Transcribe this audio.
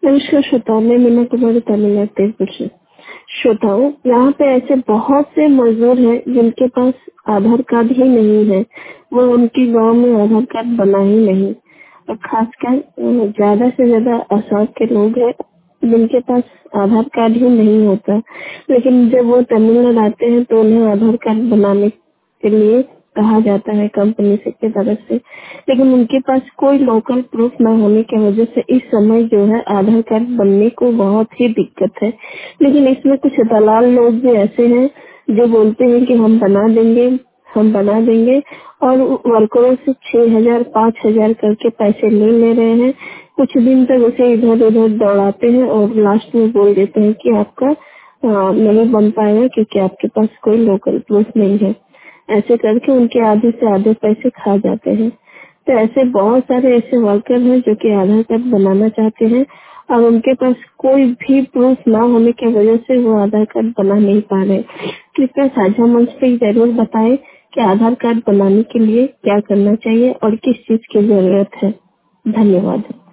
नमस्कार श्रोताओं, मैं मीना कुमारी तमिलनाडु तेजपुर से। श्रोताओं, यहाँ पे ऐसे बहुत से मजदूर हैं जिनके पास आधार कार्ड ही नहीं है। वो उनके गांव में आधार कार्ड बना ही नहीं। और खासकर ज्यादा से ज्यादा असम के लोग हैं जिनके पास आधार कार्ड ही नहीं होता। लेकिन जब वो तमिलनाडु आते हैं तो उन्हें आधार कार्ड बनाने के लिए कहा जाता है कंपनी से की तरफ से। लेकिन उनके पास कोई लोकल प्रूफ न होने की वजह से इस समय जो है आधार कार्ड बनने को बहुत ही दिक्कत है। लेकिन इसमें कुछ दलाल लोग भी ऐसे हैं जो बोलते हैं कि हम बना देंगे और वर्करों से 6,000 5,000 करके पैसे ले रहे हैं। कुछ दिन तक उसे इधर उधर दौड़ाते हैं और लास्ट में बोल देते हैं कि आपका नहीं बन पाएगा क्योंकि आपके पास कोई लोकल प्रूफ नहीं है। ऐसे करके उनके आधे से आधे पैसे खा जाते हैं। तो ऐसे बहुत सारे ऐसे वर्कर हैं जो कि आधार कार्ड बनाना चाहते हैं और उनके पास कोई भी प्रूफ ना होने की वजह से वो आधार कार्ड बना नहीं पा रहे। कृपया साझा मंच पे जरूर बताएं कि आधार कार्ड बनाने के लिए क्या करना चाहिए और किस चीज की जरूरत है। धन्यवाद।